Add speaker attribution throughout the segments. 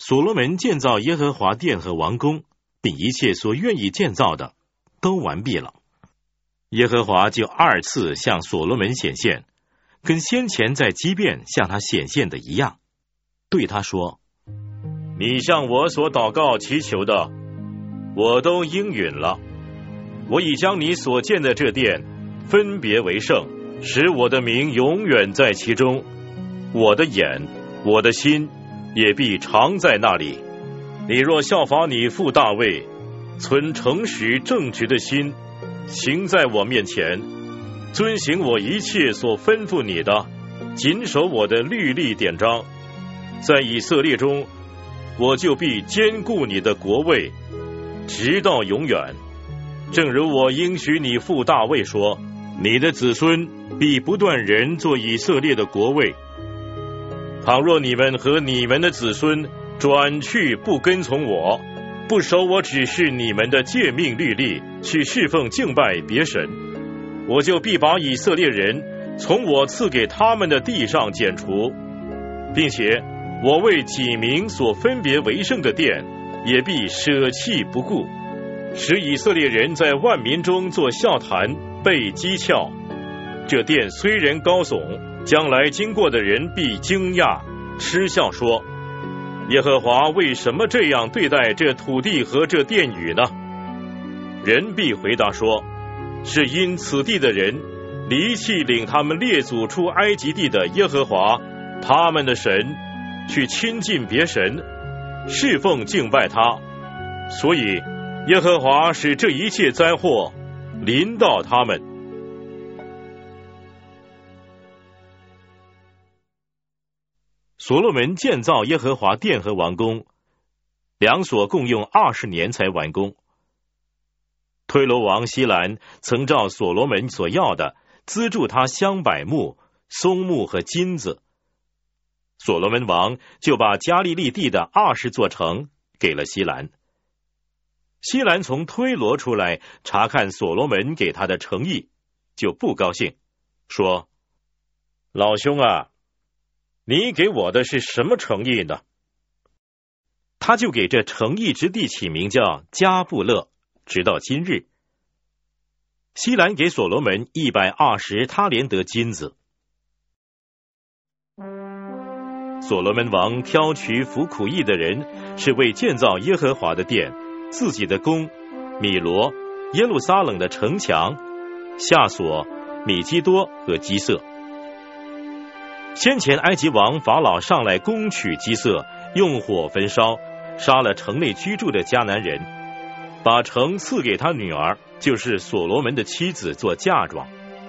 Speaker 1: 所罗门建造耶和华殿和王宫，并一切所愿意建造的，都完毕了。耶和华就二次向所罗门显现，跟先前在基遍向他显现的一样，对他说：你向我所祷告祈求的，我都应允了。我已将你所建的这殿分别为圣，使我的名永远在其中。我的眼，我的心也必常在那里。你若效法你父大卫，存诚实正直的心，行在我面前，遵行我一切所吩咐你的，谨守我的律例典章，在以色列中，我就必坚固你的国位，直到永远。正如我应许你父大卫说，你的子孙必不断人做以色列的国位。倘若你们和你们的子孙转去不跟从我，不守我指示你们的诫命律例，去侍奉敬拜别神，我就必把以色列人从我赐给他们的地上剪除，并且我为己名所分别为圣的殿，也必舍弃不顾，使以色列人在万民中做笑谈，被讥诮。这殿虽然高耸，将来经过的人必惊讶嗤笑说，耶和华为什么这样对待这土地和这殿宇呢？人必回答说，是因此地的人离弃领他们列祖出埃及地的耶和华他们的神，去亲近别神，侍奉敬拜他，所以耶和华使这一切灾祸临到他们。所罗门建造耶和华殿和王宫，两所共用20年才完工。推罗王希兰曾照所罗门所要的，资助他香柏木、松木和金子。所罗门王就把加利利地的20座城给了希兰。希兰从推罗出来查看所罗门给他的诚意，就不高兴，说：老兄啊，你给我的是什么诚意呢？他就给这诚意之地起名叫加布勒，直到今日。希兰给所罗门120他连得金子。所罗门王挑取服苦役的人，是为建造耶和华的殿、自己的宫、米罗、耶路撒冷的城墙、夏所、米基多和基色。先前埃及王法老上来攻取基色，用火焚烧，杀了城内居住的迦南人，把城赐给他女儿，就是所罗门的妻子做嫁妆。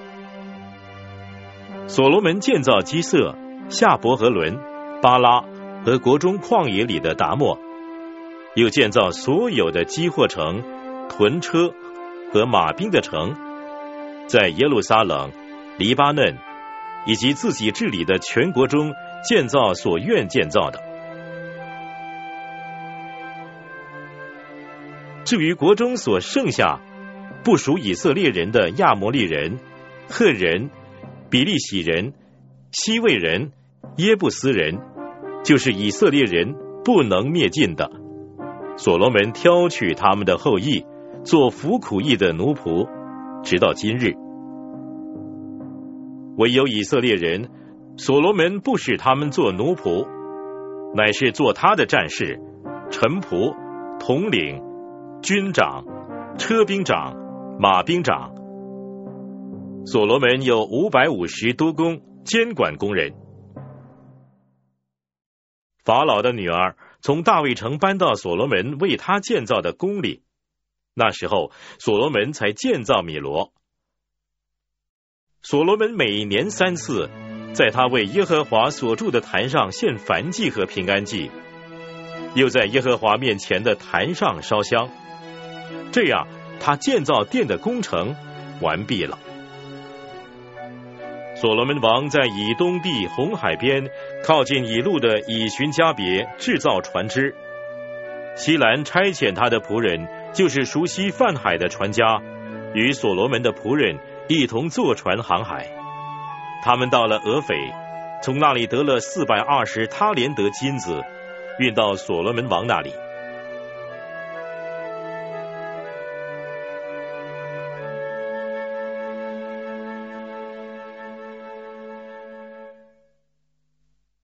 Speaker 1: 所罗门建造基色、夏伯和伦、巴拉和国中旷野里的达莫，又建造所有的积货城、屯车和马兵的城，在耶路撒冷、黎巴嫩以及自己治理的全国中建造所愿建造的。至于国中所剩下不属以色列人的亚摩利人、赫人、比利洗人、西魏人、耶布斯人，就是以色列人不能灭尽的，所罗门挑取他们的后裔，做服苦役的奴仆，直到今日。唯有以色列人，所罗门不使他们做奴仆，乃是做他的战士、臣仆、统领、军长、车兵长、马兵长。所罗门有550多工监管工人。法老的女儿从大卫城搬到所罗门为他建造的宫里，那时候所罗门才建造米罗。所罗门每年3次，在他为耶和华所筑的坛上献燔祭和平安祭，又在耶和华面前的坛上烧香。这样，他建造殿的工程完毕了。所罗门王在以东地红海边，靠近以路的以寻加别制造船只。希兰差遣他的仆人，就是熟悉泛海的船家，与所罗门的仆人一同坐船航海。他们到了俄斐，从那里得了420他连得金子， 运到所罗门王那里。